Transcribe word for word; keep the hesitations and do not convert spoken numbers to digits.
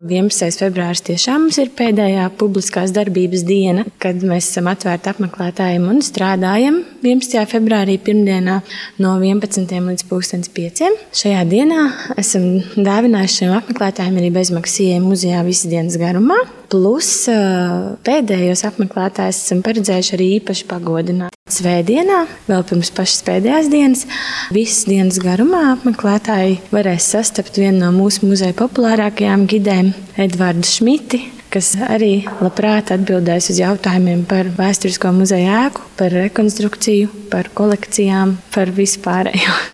vienpadsmitais februāris tiešām mums ir pēdējā publiskās darbības diena, kad mēs esam atvērti apmeklētājiem un strādājam vienpadsmitajā februārī pirmdienā no vienpadsmitiem līdz pulkstens pieciem. Šajā dienā esam dāvinājuši šiem apmeklētājiem arī bezmaksas ieeju muzejā visas dienas garumā. Plus pēdējos apmeklētājus esam paredzējuši arī īpaši pagodināt. Svētdienā, vēl pirms pašas pēdējās dienas, visas dienas garumā apmeklētāji varēs sastapt vienu no mūsu muzeja populārākajām gidēm, Edvardu Šmiti, kas arī labprāt atbildēs uz jautājumiem par vēsturisko muzeja ēku, par rekonstrukciju, par kolekcijām, par visu pārējo.